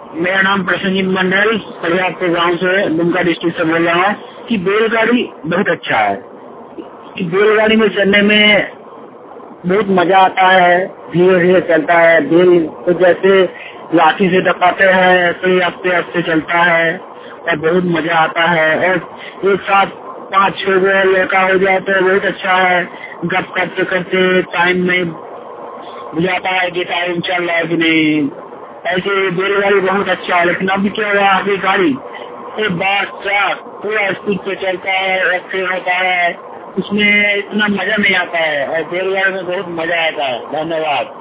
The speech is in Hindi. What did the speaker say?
मेरा नाम प्रसन्नजीत मंडल, परिवार के गांव से दुमका डिस्ट्रिक्ट से बोल रहा हूँ कि बैलगाड़ी बहुत अच्छा है। कि बैलगाड़ी में चलने में बहुत मजा आता है, धीरे धीरे चलता है। बैल को जैसे लाठी से टपाते हैं ऐसे आस्ते आस्ते चलता है और बहुत मजा आता है। और एक साथ 5-6 लड़का हो जाए तो बहुत अच्छा है। गप करते करते टाइम नहीं बुझाता है कि टाइम चल रहा है कि नहीं। ऐसे बैलगाड़ी बहुत अच्छा है। लेकिन अभी क्या हुआ, अभी गाड़ी एक बार ट्रक पूरा स्पीड पे चलता है, एक्सीडेंट होता है, उसमें इतना मजा नहीं आता है। और बैलगाड़ी में बहुत मजा आता है। धन्यवाद।